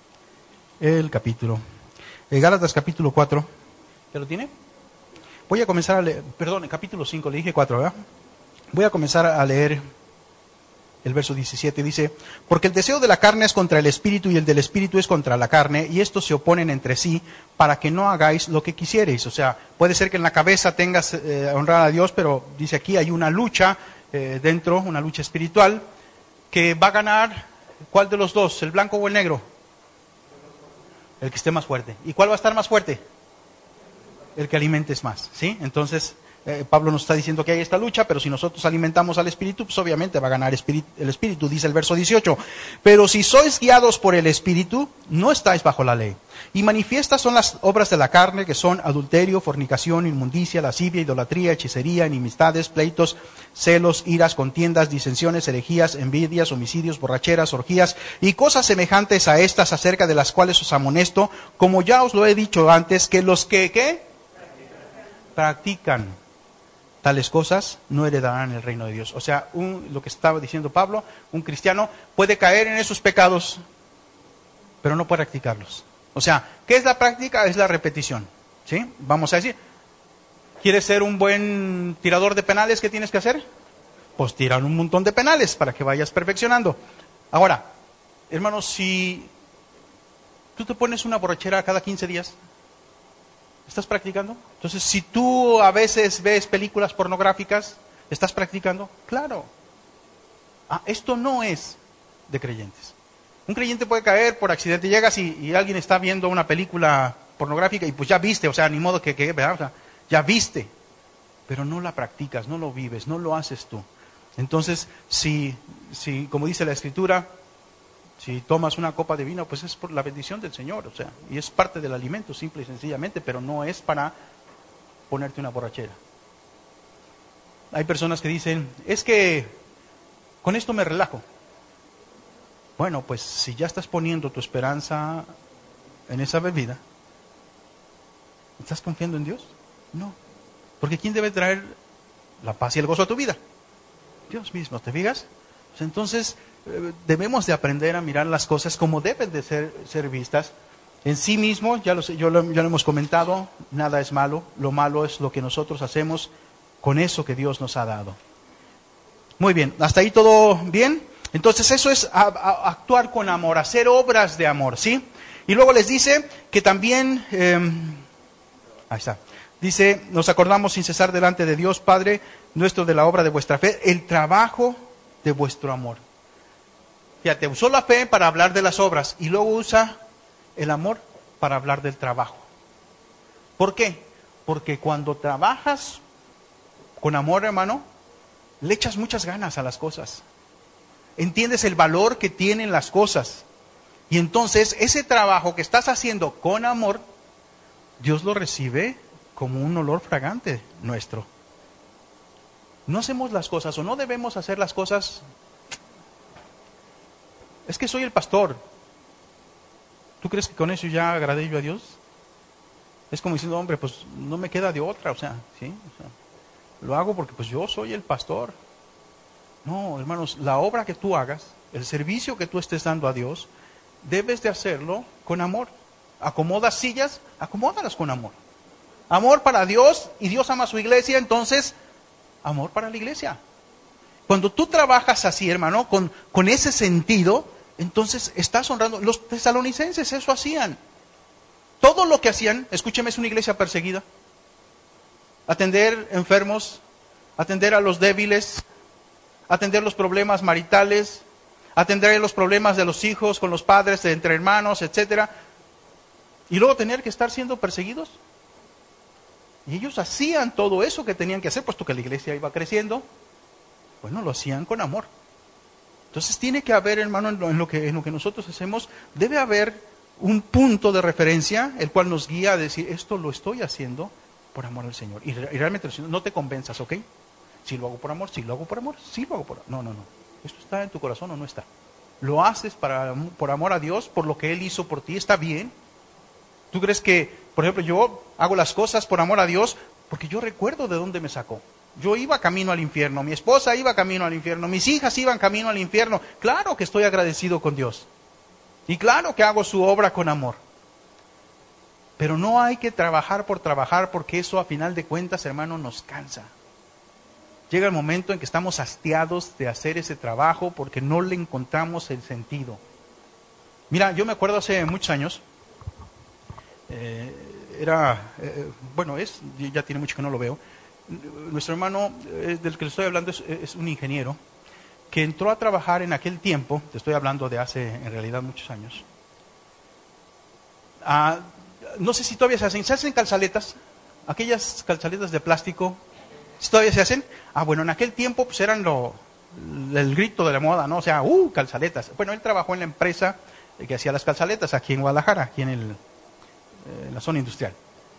Speaker 1: el capítulo. Gálatas capítulo 4. ¿Ya lo tiene? Voy a comenzar a leer, perdón, capítulo 5, le dije 4, ¿verdad? Voy a comenzar a leer el verso 17. Dice, porque el deseo de la carne es contra el espíritu y el del espíritu es contra la carne, y estos se oponen entre sí para que no hagáis lo que quisierais. O sea, puede ser que en la cabeza tengas honrar a Dios, pero dice aquí hay una lucha dentro, una lucha espiritual, que va a ganar, ¿cuál de los dos? ¿El blanco o el negro? El que esté más fuerte. ¿Y cuál va a estar más fuerte? El que alimentes más, ¿sí? Entonces, Pablo nos está diciendo que hay esta lucha, pero si nosotros alimentamos al Espíritu, pues obviamente va a ganar el Espíritu, dice el verso 18. Pero si sois guiados por el Espíritu, no estáis bajo la ley. Y manifiestas son las obras de la carne, que son adulterio, fornicación, inmundicia, lascivia, idolatría, hechicería, enemistades, pleitos, celos, iras, contiendas, disensiones, herejías, envidias, homicidios, borracheras, orgías y cosas semejantes a estas, acerca de las cuales os amonesto, como ya os lo he dicho antes, que los que, ¿qué? Practican tales cosas no heredarán el reino de Dios. O sea, lo que estaba diciendo Pablo, un cristiano puede caer en esos pecados, pero no puede practicarlos. O sea, ¿qué es la práctica? Es la repetición. ¿Sí? Vamos a decir, ¿quieres ser un buen tirador de penales? ¿Qué tienes que hacer? Pues tirar un montón de penales para que vayas perfeccionando. Ahora, hermanos, si tú te pones una borrachera cada 15 días, ¿estás practicando? Entonces, si tú a veces ves películas pornográficas, ¿estás practicando? Claro. Esto no es de creyentes. Un creyente puede caer por accidente, llegas y alguien está viendo una película pornográfica y pues ya viste, o sea, ni modo que ¿verdad? O sea, ya viste, pero no la practicas, no lo vives, no lo haces tú. Entonces, si como dice la Escritura, si tomas una copa de vino, pues es por la bendición del Señor, o sea, y es parte del alimento, simple y sencillamente, pero no es para ponerte una borrachera. Hay personas que dicen, es que con esto me relajo. Bueno, pues si ya estás poniendo tu esperanza en esa bebida, ¿estás confiando en Dios? No, porque ¿quién debe traer la paz y el gozo a tu vida? Dios mismo, ¿te fijas? Pues entonces debemos de aprender a mirar las cosas como deben de ser vistas. En sí mismo, ya lo hemos comentado, nada es malo. Lo malo es lo que nosotros hacemos con eso que Dios nos ha dado. Muy bien, ¿hasta ahí todo bien? Entonces eso es actuar con amor, hacer obras de amor, ¿sí? Y luego les dice que también, ahí está, dice, nos acordamos sin cesar delante de Dios, Padre nuestro, de la obra de vuestra fe, el trabajo de vuestro amor. Fíjate, usó la fe para hablar de las obras y luego usa el amor para hablar del trabajo. ¿Por qué? Porque cuando trabajas con amor, hermano, le echas muchas ganas a las cosas. Entiendes el valor que tienen las cosas. Y entonces ese trabajo que estás haciendo con amor, Dios lo recibe como un olor fragante nuestro. No hacemos las cosas o no debemos hacer las cosas. Es que soy el pastor. ¿Tú crees que con eso ya agradé yo a Dios? Es como diciendo, hombre, pues no me queda de otra, o sea, ¿sí? O sea, lo hago porque pues yo soy el pastor. No, hermanos, la obra que tú hagas, el servicio que tú estés dando a Dios, debes de hacerlo con amor. Acomodas sillas, acomódalas con amor. Amor para Dios, y Dios ama a su iglesia, entonces, amor para la iglesia. Cuando tú trabajas así, hermano, con ese sentido, entonces estás honrando. Los tesalonicenses eso hacían. Todo lo que hacían, escúcheme, es una iglesia perseguida. Atender enfermos, atender a los débiles, atender los problemas maritales, atender los problemas de los hijos con los padres, entre hermanos, etcétera. Y luego tener que estar siendo perseguidos. Y ellos hacían todo eso que tenían que hacer, puesto que la iglesia iba creciendo. Bueno, lo hacían con amor. Entonces tiene que haber, hermano, en lo que nosotros hacemos, debe haber un punto de referencia, el cual nos guía a decir, esto lo estoy haciendo por amor al Señor. Y realmente, no te convenzas, ¿ok? Si lo hago por amor, si lo hago por amor, si lo hago por amor. No. ¿Esto está en tu corazón o no está? ¿Lo haces por amor a Dios, por lo que Él hizo por ti? ¿Está bien? ¿Tú crees que, por ejemplo, yo hago las cosas por amor a Dios porque yo recuerdo de dónde me sacó? Yo iba camino al infierno, mi esposa iba camino al infierno, mis hijas iban camino al infierno. Claro que estoy agradecido con Dios. Y claro que hago su obra con amor. Pero no hay que trabajar por trabajar, porque eso a final de cuentas, hermano, nos cansa. Llega el momento en que estamos hastiados de hacer ese trabajo porque no le encontramos el sentido. Mira, yo me acuerdo hace muchos años, ya tiene mucho que no lo veo. Nuestro hermano, del que le estoy hablando, es un ingeniero que entró a trabajar en aquel tiempo, te estoy hablando de hace en realidad muchos años. No sé si todavía se hacen calzaletas, aquellas calzaletas de plástico, ¿si todavía se hacen? Bueno, en aquel tiempo pues eran el grito de la moda, ¿no? O sea, calzaletas. Bueno, él trabajó en la empresa que hacía las calzaletas aquí en Guadalajara, aquí en la zona industrial.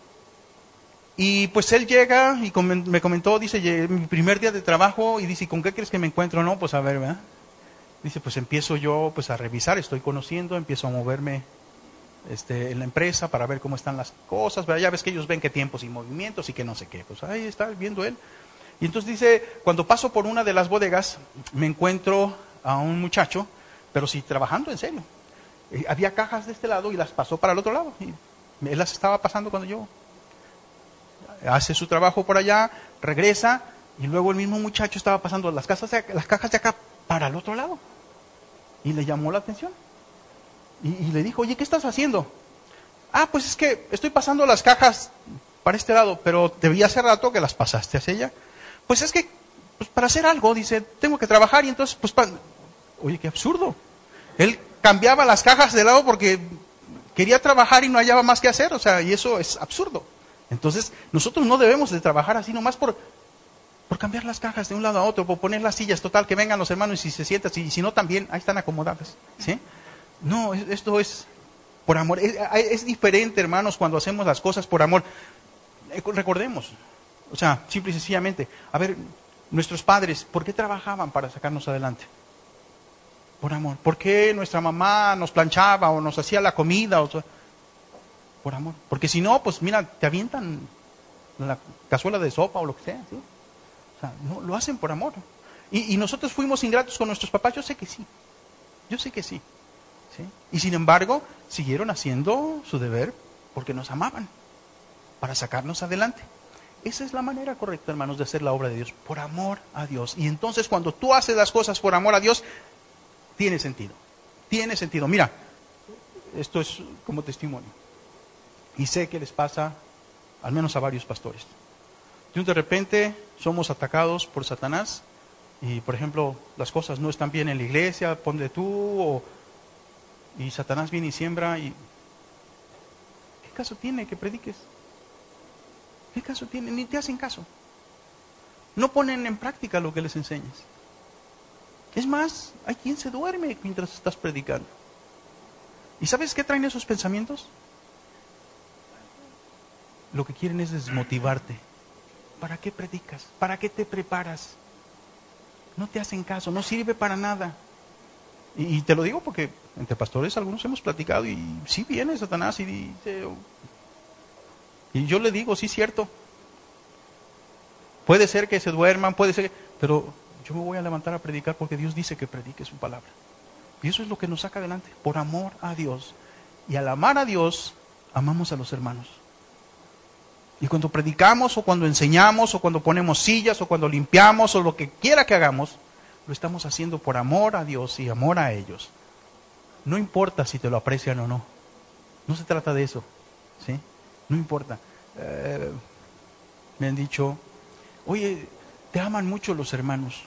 Speaker 1: Y pues él llega y me comentó, dice, mi primer día de trabajo, y dice, ¿con qué crees que me encuentro? No, pues a ver, ¿verdad? Dice, pues empiezo yo pues a revisar, estoy conociendo, empiezo a moverme en la empresa para ver cómo están las cosas, ¿verdad? Ya ves que ellos ven qué tiempos y movimientos y que no sé qué, pues ahí está viendo él. Y entonces dice, cuando paso por una de las bodegas, me encuentro a un muchacho, pero sí trabajando en serio. Había cajas de este lado y las pasó para el otro lado. Y él las estaba pasando cuando yo. Hace su trabajo por allá, regresa, y luego el mismo muchacho estaba pasando las cajas de acá para el otro lado. Y le llamó la atención. Y le dijo, oye, ¿qué estás haciendo? Pues es que estoy pasando las cajas para este lado, pero te vi hace rato que las pasaste hacia allá. Pues es que, pues para hacer algo, dice, tengo que trabajar, y entonces, oye, qué absurdo. Él cambiaba las cajas de lado porque quería trabajar y no hallaba más que hacer, o sea, y eso es absurdo. Entonces, nosotros no debemos de trabajar así nomás por cambiar las cajas de un lado a otro, por poner las sillas, total, que vengan los hermanos y se sientan, y si no también, ahí están acomodadas, ¿sí? No, esto es por amor. Es diferente, hermanos, cuando hacemos las cosas por amor. Recordemos, o sea, simple y sencillamente, a ver, nuestros padres, ¿por qué trabajaban para sacarnos adelante? Por amor. ¿Por qué nuestra mamá nos planchaba o nos hacía la comida? Por amor. Porque si no, pues mira, te avientan la cazuela de sopa o lo que sea, ¿sí? O sea, no, lo hacen por amor. Y nosotros fuimos ingratos con nuestros papás, yo sé que sí. ¿Sí? Y sin embargo, siguieron haciendo su deber porque nos amaban, para sacarnos adelante. Esa es la manera correcta, hermanos, de hacer la obra de Dios, por amor a Dios. Y entonces cuando tú haces las cosas por amor a Dios, tiene sentido. Tiene sentido. Mira, esto es como testimonio. Y sé que les pasa, al menos a varios pastores. De repente somos atacados por Satanás y, por ejemplo, las cosas no están bien en la iglesia, ponle tú, y Satanás viene y siembra, y ¿qué caso tiene que prediques? ¿Qué caso tiene? Ni te hacen caso. No ponen en práctica lo que les enseñas. Es más, hay quien se duerme mientras estás predicando. ¿Y sabes qué traen esos pensamientos? Lo que quieren es desmotivarte. ¿Para qué predicas? ¿Para qué te preparas? No te hacen caso, no sirve para nada. Y te lo digo porque entre pastores algunos hemos platicado y sí viene Satanás y dice, Y yo le digo, sí, cierto. Puede ser que se duerman, puede ser, pero yo me voy a levantar a predicar porque Dios dice que predique su palabra. Y eso es lo que nos saca adelante, por amor a Dios. Y al amar a Dios, amamos a los hermanos. Y cuando predicamos, o cuando enseñamos, o cuando ponemos sillas, o cuando limpiamos, o lo que quiera que hagamos, lo estamos haciendo por amor a Dios y amor a ellos. No importa si te lo aprecian o no. No se trata de eso, ¿sí? No importa. Me han dicho, oye, te aman mucho los hermanos.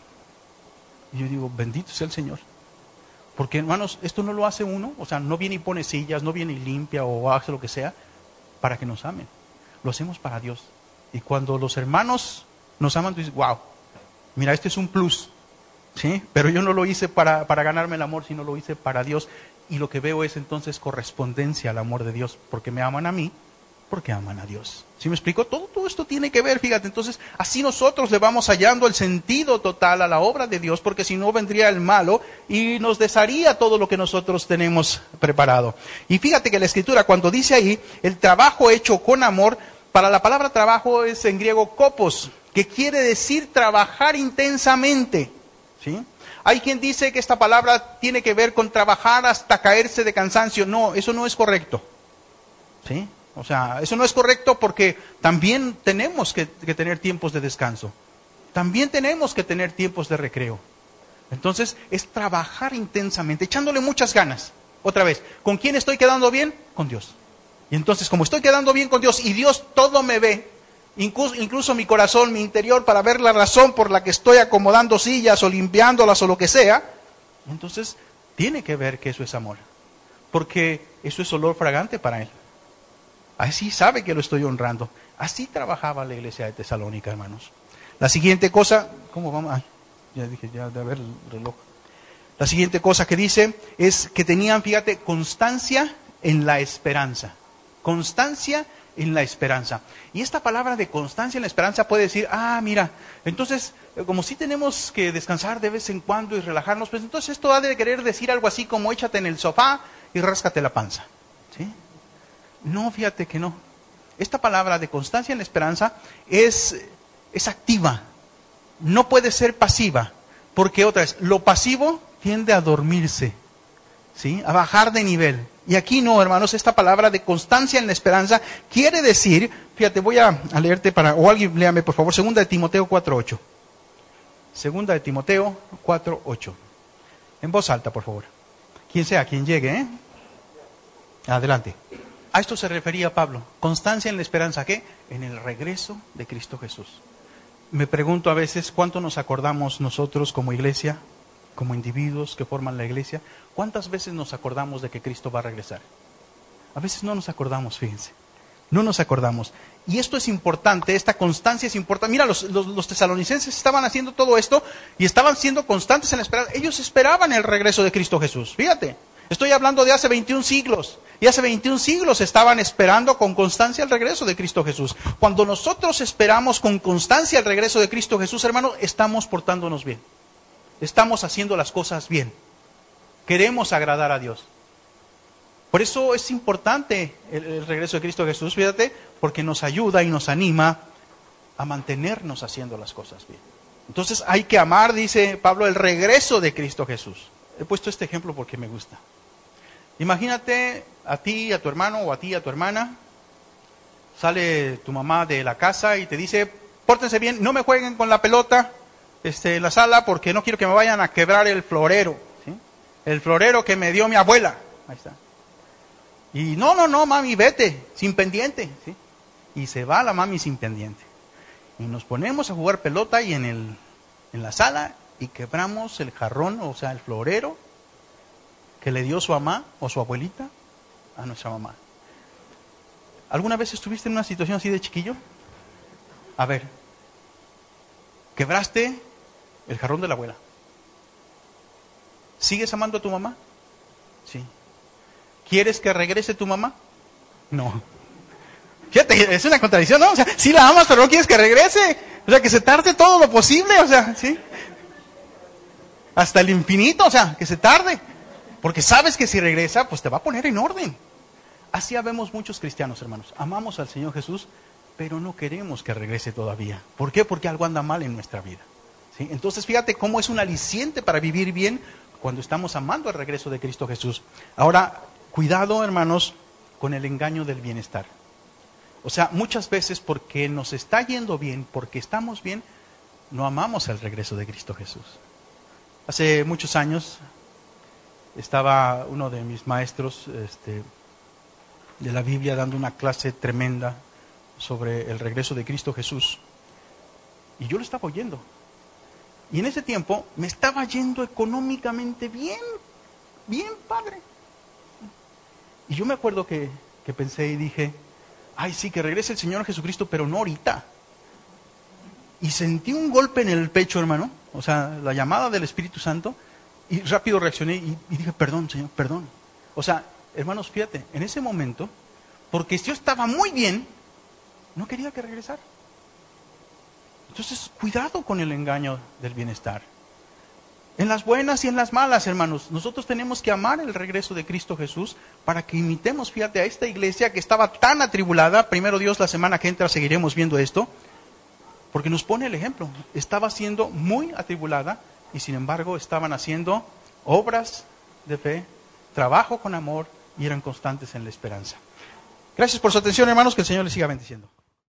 Speaker 1: Y yo digo, bendito sea el Señor. Porque, hermanos, esto no lo hace uno, o sea, no viene y pone sillas, no viene y limpia o hace lo que sea para que nos amen. Lo hacemos para Dios. Y cuando los hermanos nos aman, tú dices, wow, mira, este es un plus, ¿sí? Pero yo no lo hice para ganarme el amor, sino lo hice para Dios. Y lo que veo es entonces correspondencia al amor de Dios, porque me aman a mí, porque aman a Dios. ¿Sí me explico? Todo esto tiene que ver, fíjate, entonces así nosotros le vamos hallando el sentido total a la obra de Dios, porque si no vendría el malo y nos desharía todo lo que nosotros tenemos preparado. Y fíjate que la Escritura cuando dice ahí, el trabajo hecho con amor, para la palabra trabajo es en griego kopos, que quiere decir trabajar intensamente, ¿sí? Hay quien dice que esta palabra tiene que ver con trabajar hasta caerse de cansancio. No, eso no es correcto, ¿sí? O sea, eso no es correcto porque también tenemos que tener tiempos de descanso. También tenemos que tener tiempos de recreo. Entonces, es trabajar intensamente, echándole muchas ganas. Otra vez, ¿con quién estoy quedando bien? Con Dios. Y entonces, como estoy quedando bien con Dios y Dios todo me ve, incluso mi corazón, mi interior, para ver la razón por la que estoy acomodando sillas o limpiándolas o lo que sea, entonces tiene que ver que eso es amor. Porque eso es olor fragante para Él. Así sabe que lo estoy honrando. Así trabajaba la iglesia de Tesalónica, hermanos. La siguiente cosa, ¿cómo vamos? Ay, ya dije, ya de haber el reloj. La siguiente cosa que dice es que tenían, fíjate, constancia en la esperanza. Constancia en la esperanza. Y esta palabra de constancia en la esperanza puede decir, mira, entonces, como si tenemos que descansar de vez en cuando y relajarnos, pues entonces esto ha de querer decir algo así como échate en el sofá y ráscate la panza, ¿sí? No, fíjate que no. Esta palabra de constancia en la esperanza es activa. No puede ser pasiva. Porque otra vez, lo pasivo tiende a dormirse, ¿sí? A bajar de nivel. Y aquí no, hermanos, esta palabra de constancia en la esperanza quiere decir, fíjate, voy a leerte o alguien léame por favor, 2 de Timoteo 4:8. 2 de Timoteo 4:8. En voz alta, por favor. Quien sea, quien llegue, Adelante. A esto se refería Pablo. Constancia en la esperanza, ¿qué? En el regreso de Cristo Jesús. Me pregunto a veces, ¿cuánto nos acordamos nosotros como iglesia, como individuos que forman la iglesia? ¿Cuántas veces nos acordamos de que Cristo va a regresar? A veces no nos acordamos, fíjense. No nos acordamos. Y esto es importante, esta constancia es importante. Mira, los tesalonicenses estaban haciendo todo esto y estaban siendo constantes en la esperanza. Ellos esperaban el regreso de Cristo Jesús. Fíjate, estoy hablando de hace 21 siglos. Y hace 21 siglos estaban esperando con constancia el regreso de Cristo Jesús. Cuando nosotros esperamos con constancia el regreso de Cristo Jesús, hermano, estamos portándonos bien. Estamos haciendo las cosas bien. Queremos agradar a Dios. Por eso es importante el regreso de Cristo Jesús, fíjate, porque nos ayuda y nos anima a mantenernos haciendo las cosas bien. Entonces hay que amar, dice Pablo, el regreso de Cristo Jesús. He puesto este ejemplo porque me gusta. Imagínate a ti, a tu hermano o a ti, a tu hermana, sale tu mamá de la casa y te dice, pórtense bien, no me jueguen con la pelota en la sala porque no quiero que me vayan a quebrar el florero, ¿sí? El florero que me dio mi abuela. Ahí está. Y no, mami, vete, sin pendiente, ¿sí? Y se va la mami sin pendiente. Y nos ponemos a jugar pelota y en la sala y quebramos el jarrón, o sea, el florero que le dio su mamá o su abuelita a nuestra mamá. ¿Alguna vez estuviste en una situación así de chiquillo? A ver, quebraste el jarrón de la abuela. ¿Sigues amando a tu mamá? Sí. ¿Quieres que regrese tu mamá? No. Fíjate, es una contradicción, ¿no? O sea, sí la amas, pero no quieres que regrese. O sea, que se tarde todo lo posible, o sea, ¿sí? Hasta el infinito, o sea, que se tarde. Porque sabes que si regresa, pues te va a poner en orden. así habemos muchos cristianos, hermanos. Amamos al Señor Jesús, pero no queremos que regrese todavía. ¿Por qué? Porque algo anda mal en nuestra vida. ¿Sí? Entonces, fíjate cómo es un aliciente para vivir bien cuando estamos amando el regreso de Cristo Jesús. Ahora, cuidado, hermanos, con el engaño del bienestar. O sea, muchas veces porque nos está yendo bien, porque estamos bien, no amamos el regreso de Cristo Jesús. Hace muchos años estaba uno de mis maestros de la Biblia dando una clase tremenda sobre el regreso de Cristo Jesús. Y yo lo estaba oyendo. Y en ese tiempo me estaba yendo económicamente bien, bien padre. Y yo me acuerdo que pensé y dije, ay sí, que regrese el Señor Jesucristo, pero no ahorita. Y sentí un golpe en el pecho, hermano, o sea, la llamada del Espíritu Santo, y rápido reaccioné y dije, perdón, Señor, perdón. O sea, hermanos, fíjate, en ese momento, porque yo estaba muy bien, no quería que regresara. Entonces, cuidado con el engaño del bienestar. En las buenas y en las malas, hermanos, nosotros tenemos que amar el regreso de Cristo Jesús para que imitemos, fíjate, a esta iglesia que estaba tan atribulada. Primero Dios, la semana que entra seguiremos viendo esto, porque nos pone el ejemplo. Estaba siendo muy atribulada y sin embargo estaban haciendo obras de fe, trabajo con amor y eran constantes en la esperanza. Gracias por su atención, hermanos, que el Señor les siga bendiciendo.